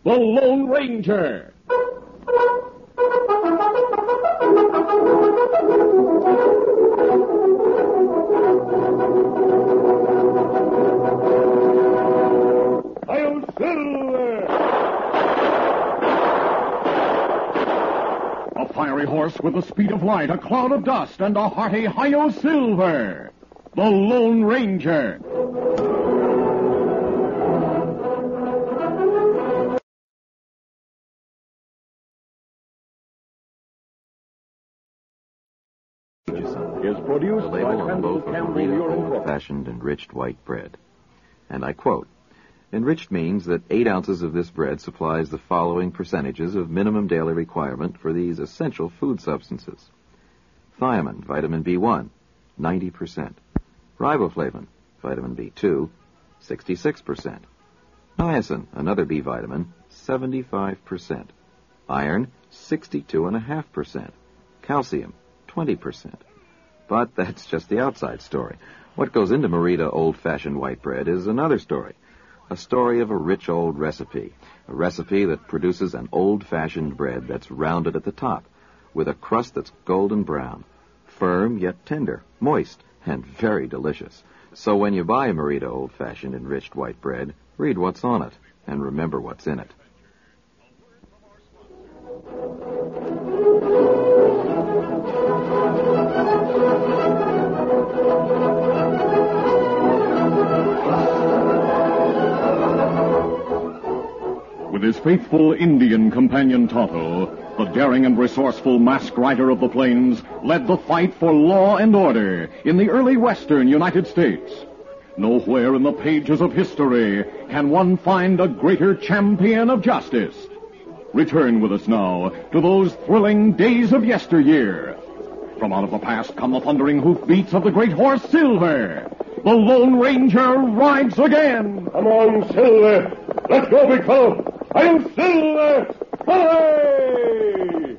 the Lone Ranger. Hi-yo, Silver! A fiery horse with the speed of light, a cloud of dust, and a hearty Hi-yo, Silver! The Lone Ranger. Is produced The label by on both of Campbell Merita Urine old-fashioned enriched white bread. And I quote, "Enriched means that 8 ounces of this bread supplies the following percentages of minimum daily requirement for these essential food substances. Thiamine, vitamin B1, 90%. Riboflavin, vitamin B2, 66%. Niacin, another B vitamin, 75%. Iron, 62.5%. Calcium, 20%. But that's just the outside story. What goes into Merita old-fashioned white bread is another story. A story of a rich old recipe. A recipe that produces an old-fashioned bread that's rounded at the top, with a crust that's golden brown, firm yet tender, moist, and very delicious. So when you buy Merita old-fashioned enriched white bread, read what's on it, and remember what's in it. With his faithful Indian companion Tonto, the daring and resourceful masked rider of the plains led the fight for law and order in the early western United States. Nowhere in the pages of history can one find a greater champion of justice. Return with us now to those thrilling days of yesteryear. From out of the past come the thundering hoofbeats of the great horse Silver. The Lone Ranger rides again. Come on, Silver. Let's go, big fellow. I'm Silver! Hooray!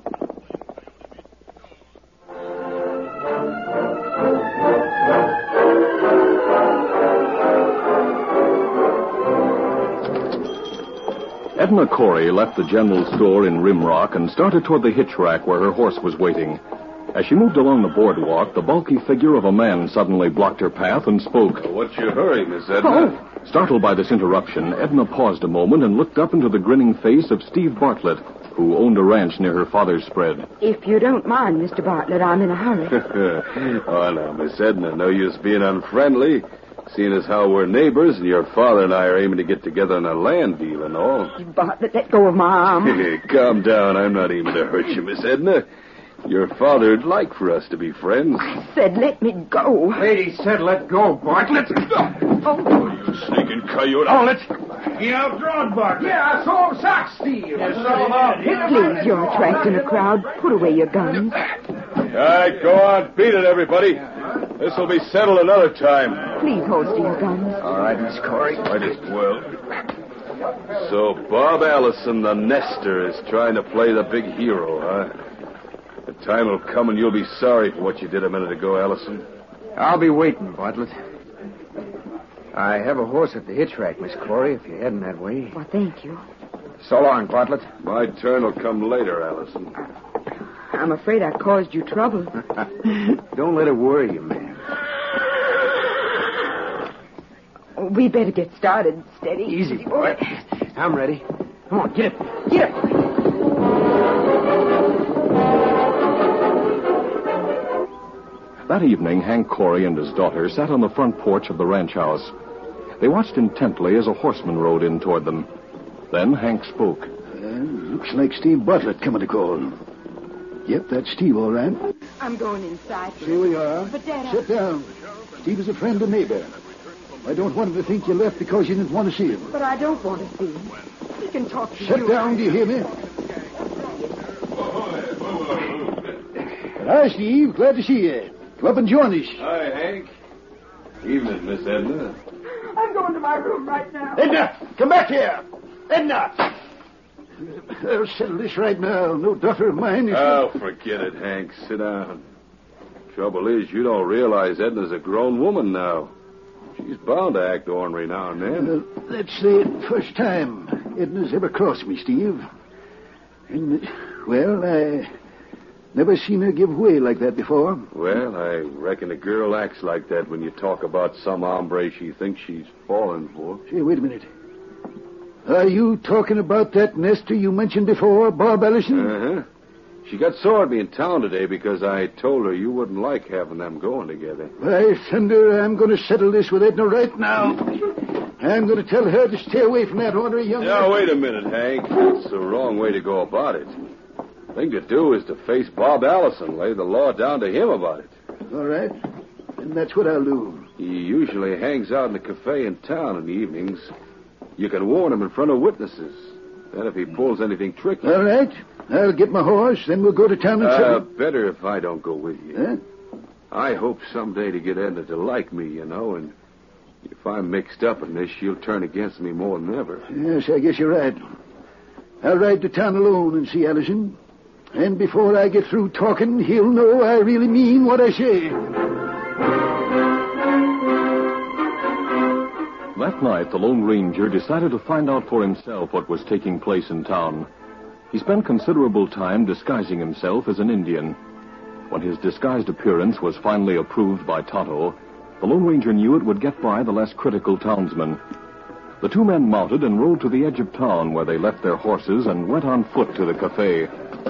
Edna Corey left the general store in Rimrock and started toward the hitch rack where her horse was waiting. As she moved along the boardwalk, the bulky figure of a man suddenly blocked her path and spoke. What's your hurry, Miss Edna? Startled by this interruption, Edna paused a moment and looked up into the grinning face of Steve Bartlett, who owned a ranch near her father's spread. If you don't mind, Mr. Bartlett, I'm in a hurry. Oh, now, Miss Edna, no use being unfriendly, seeing as how we're neighbors and your father and I are aiming to get together on a land deal and all. Bartlett, let go of my arm. Calm down. I'm not aiming to hurt you, Miss Edna. Your father'd like for us to be friends. I said let me go. Lady said let go, Bartlett. Oh, you sneaking coyote. Oh, let's... He outdrawn Bartlett. Yeah, I saw him sock Steve. Please, you're attracting a crowd. Put away your guns. All right, go on. Beat it, everybody. This'll be settled another time. Please holster your guns. All right, Miss Corey. Might as well. So Bob Allison, the nester, is trying to play the big hero, huh? The time will come and you'll be sorry for what you did a minute ago, Allison. I'll be waiting, Bartlett. I have a horse at the hitch rack, Miss Corey, if you're heading that way. Well, thank you. So long, Bartlett. My turn will come later, Allison. I'm afraid I caused you trouble. Don't let it worry you, man. We better get started. Steady. Easy, boy. I'm ready. Come on, get it. Get it. That evening, Hank Corey and his daughter sat on the front porch of the ranch house. They watched intently as a horseman rode in toward them. Then Hank spoke. Looks like Steve Bartlett coming to call. Yep, that's Steve, all right. I'm going inside. Here we are. But, Dad, Sit down. Steve is a friend and neighbor. I don't want him to think you left because you didn't want to see him. But I don't want to see him. He can talk to you. Sit down, do you hear me? Hi, Steve. Glad to see you. Come up and join us. Hi, Hank. Evening, Miss Edna. I'm going to my room right now. Edna, come back here. Edna. I'll settle this right now. No daughter of mine is... Oh, forget it, Hank. Sit down. Trouble is, you don't realize Edna's a grown woman now. She's bound to act ornery now and then. That's the first time. Edna's ever crossed me, Steve. And, well, I never seen her give way like that before. Well, I reckon a girl acts like that when you talk about some hombre she thinks she's falling for. Say, wait a minute. Are you talking about that Nestor you mentioned before, Bob Ellison? Uh-huh. She got sore at me in town today because I told her you wouldn't like having them going together. By thunder, I'm going to settle this with Edna right now. I'm going to tell her to stay away from that ornery young... Now, wait a minute, Hank. That's the wrong way to go about it. The thing to do is to face Bob Allison, lay the law down to him about it. All right. And that's what I'll do. He usually hangs out in the cafe in town in the evenings. You can warn him in front of witnesses. Then if he pulls anything tricky... All right. I'll get my horse, then we'll go to town and settle. Better if I don't go with you. Huh? I hope someday to get Edna to like me, you know, and if I'm mixed up in this, she'll turn against me more than ever. Yes, I guess you're right. I'll ride to town alone and see Allison. And before I get through talking, he'll know I really mean what I say. That night, the Lone Ranger decided to find out for himself what was taking place in town. He spent considerable time disguising himself as an Indian. When his disguised appearance was finally approved by Tonto, the Lone Ranger knew it would get by the less critical townsmen. The two men mounted and rode to the edge of town, where they left their horses and went on foot to the cafe.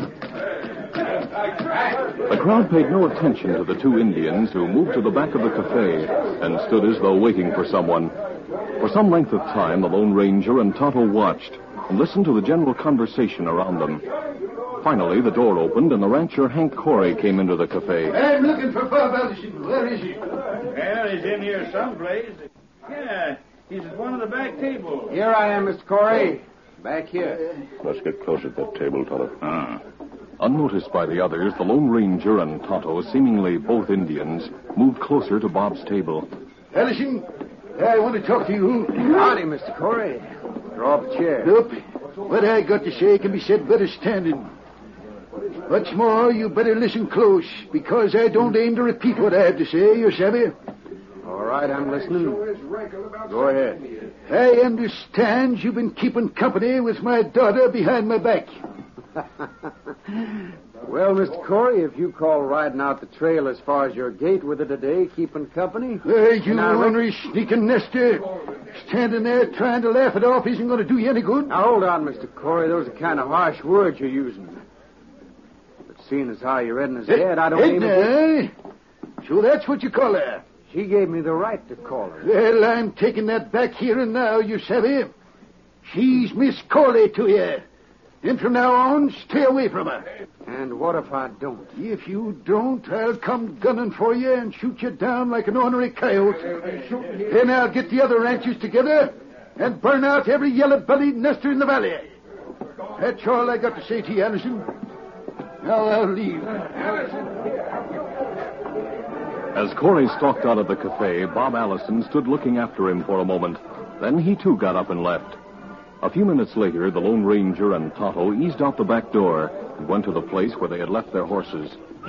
The crowd paid no attention to the two Indians, who moved to the back of the cafe and stood as though waiting for someone. For some length of time, the Lone Ranger and Tonto watched and listened to the general conversation around them. Finally, the door opened, and the rancher Hank Corey came into the cafe. I'm looking for Bob Ellison. Where is he? Well, he's in here someplace. Yeah, he's at one of the back tables. Here I am, Mr. Corey. Back here. Let's get closer to that table, Tonto. Unnoticed by the others, the Lone Ranger and Tonto, seemingly both Indians, moved closer to Bob's table. Ellison, I want to talk to you. Howdy, Mr. Corey. Draw up a chair. Nope. What I got to say can be said better standing. What's more, you better listen close, because I don't aim to repeat what I have to say, you savvy? All right, I'm listening. Go ahead. I understand you've been keeping company with my daughter behind my back. Well, Mr. Corey, if you call riding out the trail as far as your gate with her today keeping company... Hey, you ornery sneaking nester. Standing there trying to laugh it off isn't going to do you any good. Now, hold on, Mr. Corey. Those are kind of harsh words you're using. But seeing as how you're Edna's dad, I don't mean... Edna, so that's what you call her. She gave me the right to call her. Well, I'm taking that back here and now, you savvy. She's Miss Corley to you. And from now on, stay away from her. And what if I don't? If you don't, I'll come gunning for you and shoot you down like an ornery coyote. Then I'll get the other ranchers together and burn out every yellow-bellied nester in the valley. That's all I got to say to you, Allison. Now I'll leave. As Corey stalked out of the cafe, Bob Allison stood looking after him for a moment. Then he, too, got up and left. A few minutes later, the Lone Ranger and Tonto eased out the back door and went to the place where they had left their horses.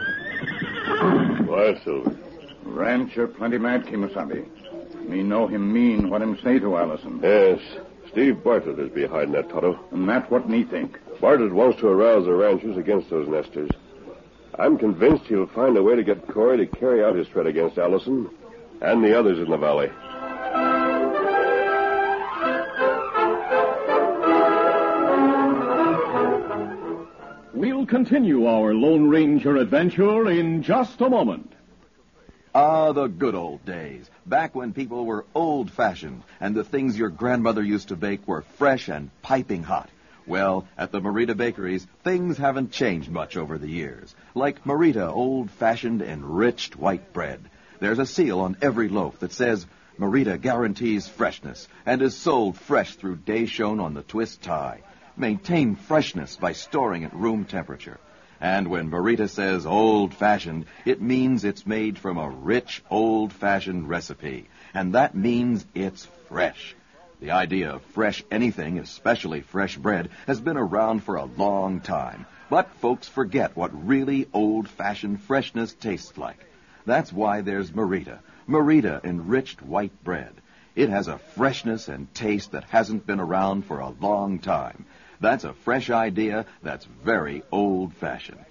Why, Silver? Rancher plenty mad, Kimasabi. Me know him mean what him say to Allison. Yes. Steve Bartlett is behind that, Tonto. And that's what me think. Bartlett wants to arouse the ranchers against those nesters. I'm convinced he'll find a way to get Corey to carry out his threat against Allison and the others in the valley. We'll continue our Lone Ranger adventure in just a moment. Ah, the good old days, back when people were old-fashioned and the things your grandmother used to bake were fresh and piping hot. Well, at the Marita Bakeries, things haven't changed much over the years. Like Marita old-fashioned enriched white bread. There's a seal on every loaf that says Marita guarantees freshness and is sold fresh through days shown on the twist tie. Maintain freshness by storing at room temperature. And when Marita says old-fashioned, it means it's made from a rich, old-fashioned recipe. And that means it's fresh. The idea of fresh anything, especially fresh bread, has been around for a long time. But folks forget what really old-fashioned freshness tastes like. That's why there's Marita. Marita enriched white bread. It has a freshness and taste that hasn't been around for a long time. That's a fresh idea that's very old-fashioned.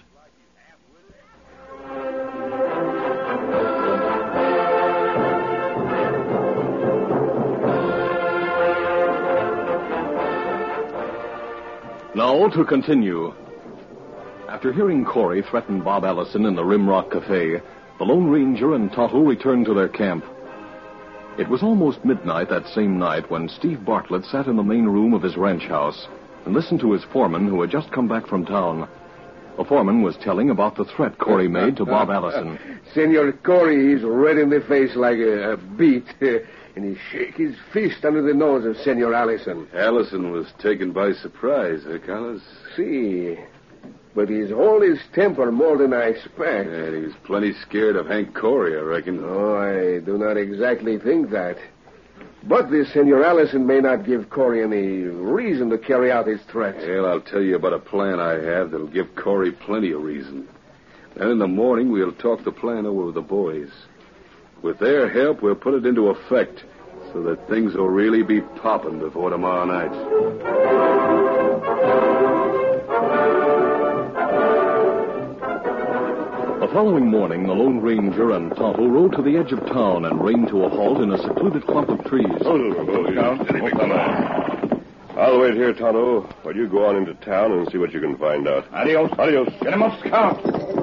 Now to continue. After hearing Corey threaten Bob Allison in the Rimrock Cafe, the Lone Ranger and Tonto returned to their camp. It was almost midnight that same night when Steve Bartlett sat in the main room of his ranch house and listened to his foreman, who had just come back from town. The foreman was telling about the threat Corey made to Bob Allison. Senor Corey is red in the face like a beet, and he shake his fist under the nose of Senor Allison. Allison was taken by surprise, Carlos? See, but he's hold his temper more than I expect. And he was plenty scared of Hank Corey, I reckon. Oh, I do not exactly think that. But this Senor Allison may not give Corey any reason to carry out his threats. Well, I'll tell you about a plan I have that'll give Corey plenty of reason. Then in the morning, we'll talk the plan over with the boys. With their help, we'll put it into effect so that things will really be popping before tomorrow night. The following morning, the Lone Ranger and Tonto rode to the edge of town and reined to a halt in a secluded clump of trees. I'll wait here, Tonto, while you go on into town and see what you can find out. Adios. Adios. Get him up, Scout.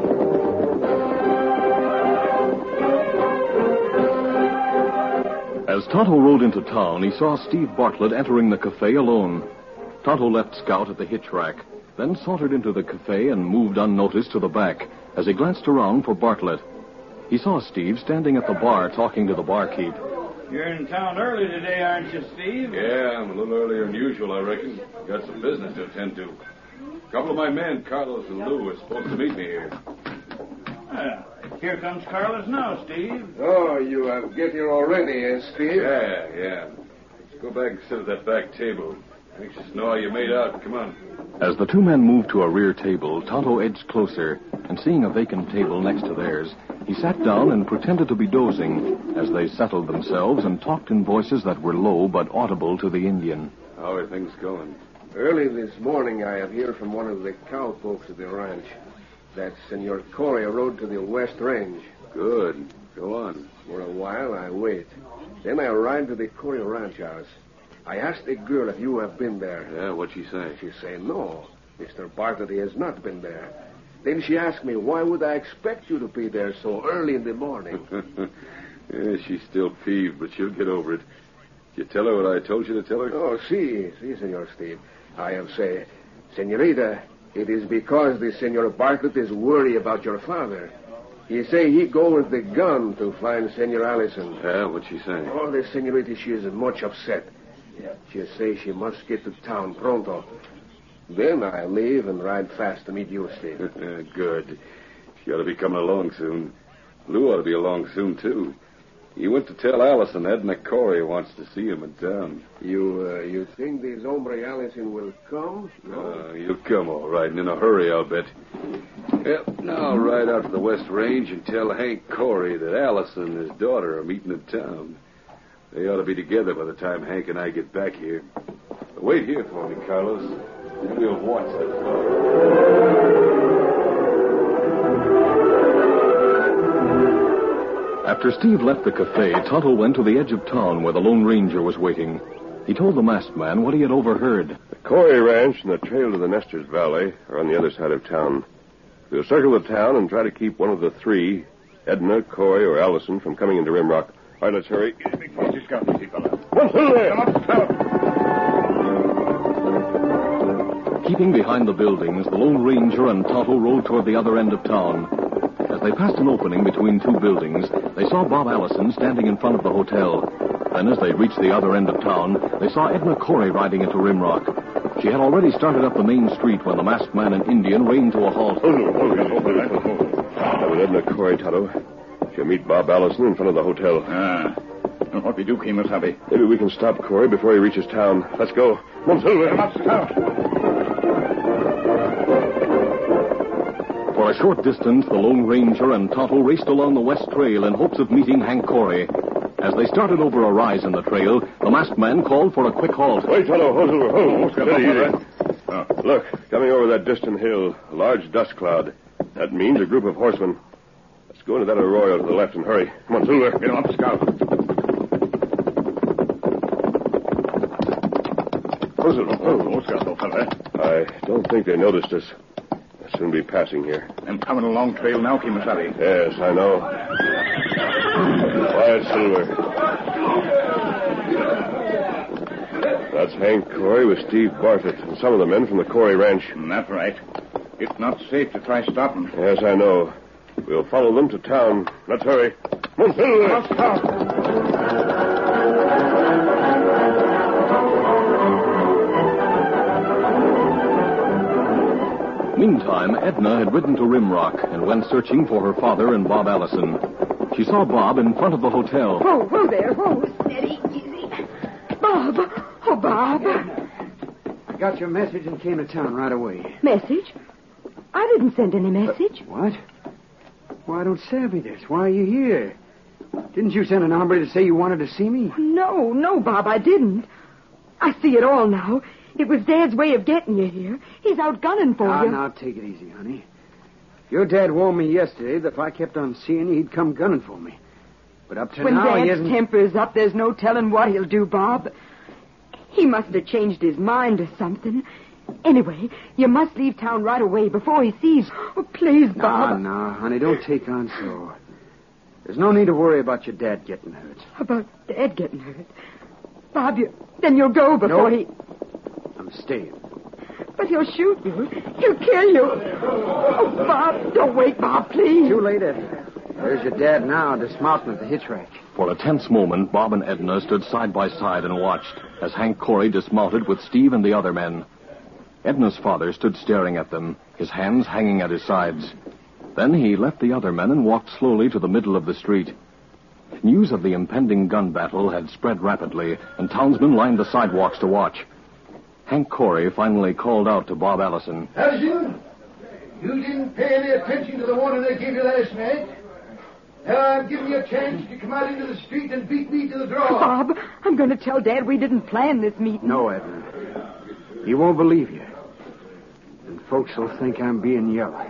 As Tonto rode into town, he saw Steve Bartlett entering the cafe alone. Tonto left Scout at the hitch rack, then sauntered into the cafe and moved unnoticed to the back as he glanced around for Bartlett. He saw Steve standing at the bar talking to the barkeep. You're in town early today, aren't you, Steve? Yeah, I'm a little earlier than usual, I reckon. Got some business to attend to. A couple of my men, Carlos and Lou, are supposed to meet me here. Well, here comes Carlos now, Steve. Oh, you have get here already, Steve? Yeah. Let's go back and sit at that back table. Anxious to know how you made out. Come on. As the two men moved to a rear table, Tonto edged closer, and seeing a vacant table next to theirs, he sat down and pretended to be dozing as they settled themselves and talked in voices that were low but audible to the Indian. How are things going? Early this morning, I have heard from one of the cow folks at the ranch that Senor Corey rode to the West Range. Good. Go on. For a while, I wait. Then I ride to the Corey ranch house. I asked the girl if you have been there. Yeah, what'd she say? She say no. Mr. Bartlett has not been there. Then she asked me, why would I expect you to be there so early in the morning? Yeah, she's still peeved, but she'll get over it. Did you tell her what I told you to tell her? Oh, si, Senor Steve. I have say, Senorita, it is because the Senor Bartlett is worried about your father. He say he go with the gun to find Senor Allison. Yeah, what'd she say? Oh, the Senorita, she is much upset. She say she must get to town pronto. Then I leave and ride fast to meet you, Steve. Good. She ought to be coming along soon. Lou ought to be along soon, too. He went to tell Allison Edna Corey wants to see him in town. You think this hombre Allison will come? No? He'll come all right, and in a hurry, I'll bet. Well, now I'll ride out to the West Range and tell Hank Corey that Allison and his daughter are meeting in town. They ought to be together by the time Hank and I get back here. But wait here for me, Carlos. And we'll watch that fellow. After Steve left the cafe, Tonto went to the edge of town where the Lone Ranger was waiting. He told the masked man what he had overheard. The Corey Ranch and the trail to the Nestor's Valley are on the other side of town. We'll circle the town and try to keep one of the three, Edna, Corey, or Allison, from coming into Rimrock. All right, let's hurry. Keeping behind the buildings, the Lone Ranger and Tonto rode toward the other end of town. As they passed an opening between two buildings, they saw Bob Allison standing in front of the hotel. Then, as they reached the other end of town, they saw Edna Corey riding into Rimrock. She had already started up the main street when the masked man and Indian reined to a halt. That was Edna Corey, Tonto. She'll meet Bob Allison in front of the hotel. And what we do, Kemosabe? Maybe we can stop Corey before he reaches town. Let's go. Come on, Scout. For a short distance, the Lone Ranger and Tonto raced along the west trail in hopes of meeting Hank Corey. As they started over a rise in the trail, the masked man called for a quick halt. Wait, fellow. Hold. Look, coming over that distant hill, a large dust cloud. That means a group of horsemen. Let's go into that arroyo to the left and hurry. Come on, Silver. Get him up, Scout. Scout, old fella. I don't think they noticed us. They'll soon be passing here. I'm coming a long trail now, Kimasabi. Yes, I know. Quiet, Silver. That's Hank Corey with Steve Bartlett and some of the men from the Corey Ranch. That's right. It's not safe to try stopping. Yes, I know. We'll follow them to town. Let's hurry. Come on, Silver. Let's go. Meantime, Edna had ridden to Rimrock and went searching for her father and Bob Allison. She saw Bob in front of the hotel. Whoa there. Whoa, steady, easy. Bob. Oh, Bob. I got your message and came to town right away. Message? I didn't send any message. What? Why, don't say me this. Why are you here? Didn't you send an hombre to say you wanted to see me? No, Bob, I didn't. I see it all now. It was Dad's way of getting you here. He's out gunning for you. Now, take it easy, honey. Your dad warned me yesterday that if I kept on seeing you, he'd come gunning for me. But up to now, he hasn't... When Dad's temper's up, there's no telling what he'll do, Bob. He must have changed his mind or something. Anyway, you must leave town right away before he sees... Oh, please, Bob. No, honey, don't take on so. There's no need to worry about your dad getting hurt. About Dad getting hurt? Bob, then you'll go before he... I'm staying. But he'll shoot you. He'll kill you. Oh, Bob, don't wait, Bob, please. Too late, Edna. There's your dad now, dismounting at the hitch rack. For a tense moment, Bob and Edna stood side by side and watched as Hank Corey dismounted with Steve and the other men. Edna's father stood staring at them, his hands hanging at his sides. Then he left the other men and walked slowly to the middle of the street. News of the impending gun battle had spread rapidly, and townsmen lined the sidewalks to watch. Hank Corey finally called out to Bob Allison. Allison, you didn't pay any attention to the warning I gave you last night. Now I'm giving you a chance to come out into the street and beat me to the draw. Bob, I'm going to tell Dad we didn't plan this meeting. No, Edna. He won't believe you. And folks will think I'm being yellow.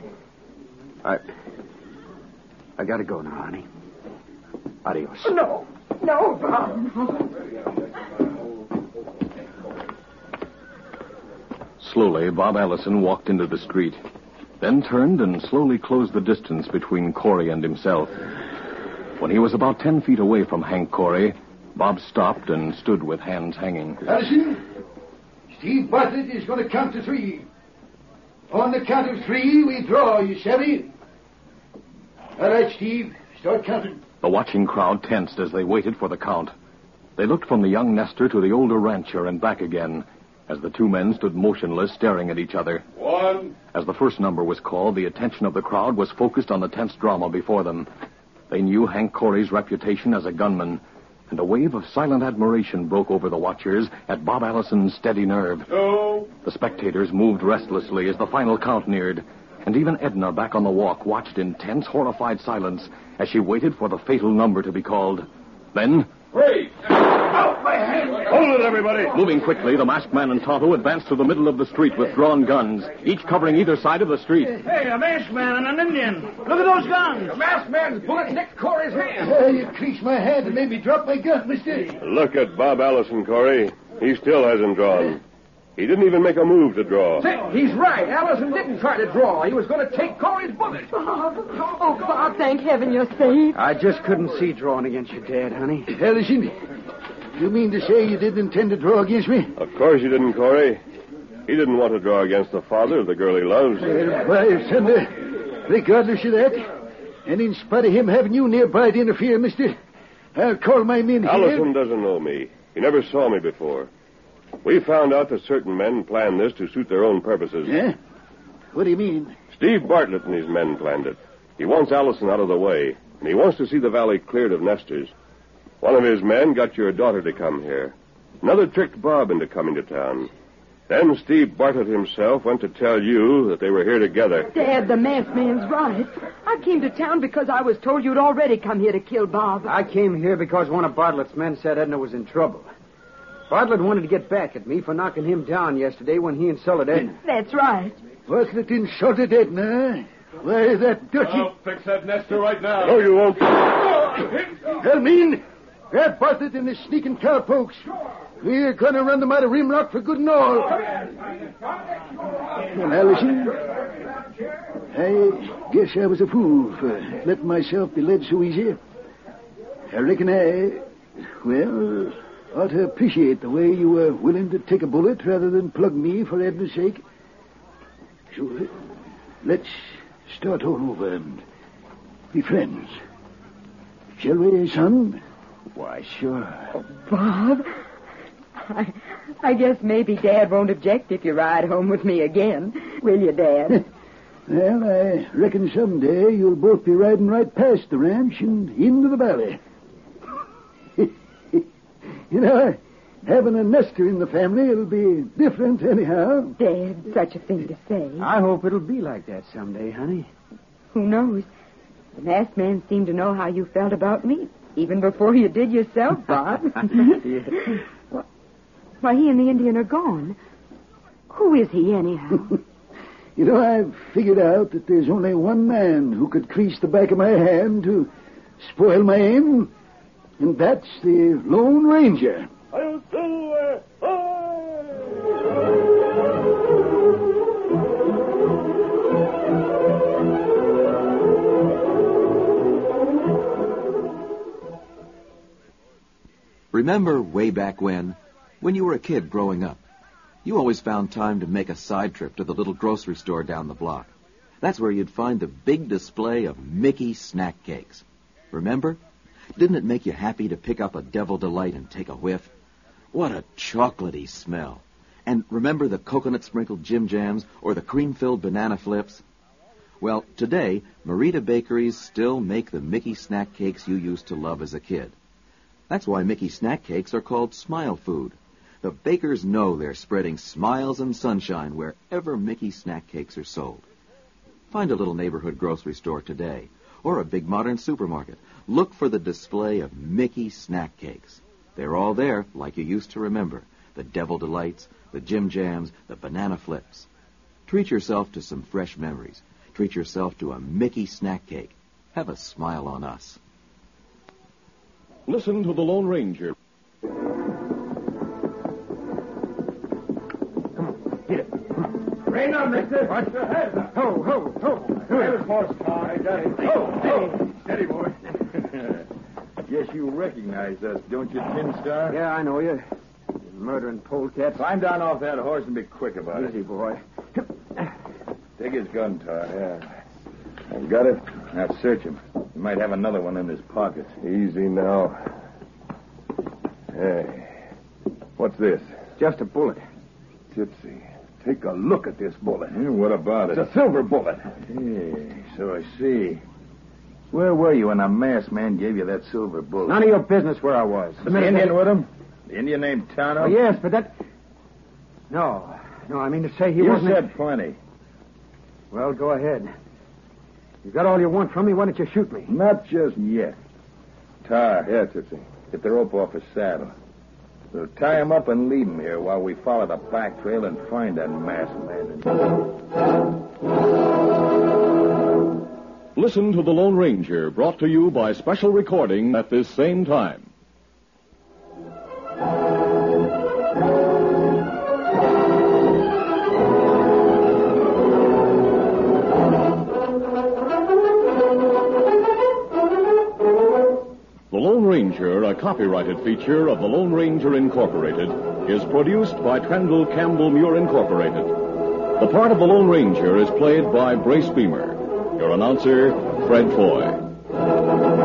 I gotta go now, honey. Adios. No, Bob, no. Slowly, Bob Allison walked into the street, then turned and slowly closed the distance between Corey and himself. When he was about 10 feet away from Hank Corey, Bob stopped and stood with hands hanging. Allison, Steve Bartlett is going to count to 3. On the count of 3, we draw, you savvy? All right, Steve, start counting. The watching crowd tensed as they waited for the count. They looked from the young nester to the older rancher and back again, as the two men stood motionless, staring at each other. 1. As the first number was called, the attention of the crowd was focused on the tense drama before them. They knew Hank Corey's reputation as a gunman, and a wave of silent admiration broke over the watchers at Bob Allison's steady nerve. 2. The spectators moved restlessly as the final count neared, and even Edna, back on the walk, watched in tense, horrified silence as she waited for the fatal number to be called. Then... 3. Out my hand! Hold it, everybody! Moving quickly, the masked man and Tonto advanced to the middle of the street with drawn guns, each covering either side of the street. Hey, a masked man and an Indian. Look at those guns. The masked man's bullet nicked Corey's hand. You creased my hand and made me drop my gun, mister. Look at Bob Allison, Corey. He still hasn't drawn. He didn't even make a move to draw. He's right. Allison didn't try to draw. He was going to take Corey's bullet. Bob. Oh, Bob, thank heaven you're safe. I just couldn't see drawing against your dad, honey. Allison, you mean to say you didn't intend to draw against me? Of course you didn't, Corey. He didn't want to draw against the father of the girl he loves. Why, regardless of that, and in spite of him having you nearby to interfere, mister, I'll call my men here. Allison doesn't know me. He never saw me before. We found out that certain men planned this to suit their own purposes. Yeah? What do you mean? Steve Bartlett and his men planned it. He wants Allison out of the way, and he wants to see the valley cleared of nesters. One of his men got your daughter to come here. Another tricked Bob into coming to town. Then Steve Bartlett himself went to tell you that they were here together. Dad, the masked man's right. I came to town because I was told you'd already come here to kill Bob. I came here because one of Bartlett's men said Edna was in trouble. Bartlett wanted to get back at me for knocking him down yesterday when he insulted Edna. That's right. Bartlett insulted Edna. Why, that dirty... I'll fix that Nestor right now. No, you won't. Helmine, grab Bartlett and his sneaking cowpokes. We're going to run them out of Rimrock for good and all. Well, Allison, I guess I was a fool for letting myself be led so easy. I reckon ought to appreciate the way you were willing to take a bullet rather than plug me for Edna's sake. So, let's start all over and be friends. Shall we, son? Why, sure. Oh, Bob, I guess maybe Dad won't object if you ride home with me again. Will you, Dad? Well, I reckon someday you'll both be riding right past the ranch and into the valley. You know, having a Nestor in the family, it'll be different anyhow. Dad, such a thing to say. I hope it'll be like that someday, honey. Who knows? The masked man seemed to know how you felt about me, even before you did yourself, Bob. Yeah. Why, he and the Indian are gone. Who is he, anyhow? You know, I've figured out that there's only one man who could crease the back of my hand to spoil my aim, and that's the Lone Ranger. Remember way back when you were a kid growing up, you always found time to make a side trip to the little grocery store down the block. That's where you'd find the big display of Mickey snack cakes. Remember? Didn't it make you happy to pick up a Devil Delight and take a whiff? What a chocolatey smell. And remember the coconut-sprinkled Jim Jams or the cream-filled banana flips? Well, today, Merita Bakeries still make the Mickey snack cakes you used to love as a kid. That's why Mickey snack cakes are called Smile Food. The bakers know they're spreading smiles and sunshine wherever Mickey snack cakes are sold. Find a little neighborhood grocery store today, or a big modern supermarket. Look for the display of Mickey snack cakes. They're all there, like you used to remember. The Devil Delights, the Jim Jams, the banana flips. Treat yourself to some fresh memories. Treat yourself to a Mickey snack cake. Have a smile on us. Listen to the Lone Ranger. Rein on, mister. Watch your head. Ho, ho, ho. There's horse car. I got it. Ho. Steady, boy. Guess you recognize us, don't you, Tin Star? Yeah, I know you. Murdering polecats. Climb down off that horse and be quick about it. Easy, boy. Take his gun, Tar. Yeah. I've got it. Now search him. He might have another one in his pocket. Easy now. Hey, what's this? Just a bullet. Gypsy, take a look at this bullet. Yeah, what about it? It's a silver bullet. Hey, so I see. Where were you when a masked man gave you that silver bullet? None of your business where I was. Was the Indian with him? The Indian named Tano? Oh, yes, but that... No, I mean to say he wasn't... You said plenty. Well, go ahead. You got all you want from me, why don't you shoot me? Not just yet. Tar. Yeah, Gypsy. Get the rope off his saddle. We'll tie him up and lead him here while we follow the back trail and find that masked man. Listen to the Lone Ranger, brought to you by special recording at this same time. The Lone Ranger, a copyrighted feature of the Lone Ranger Incorporated, is produced by Trendle Campbell Muir Incorporated. The part of the Lone Ranger is played by Brace Beamer. Your announcer, Fred Foy.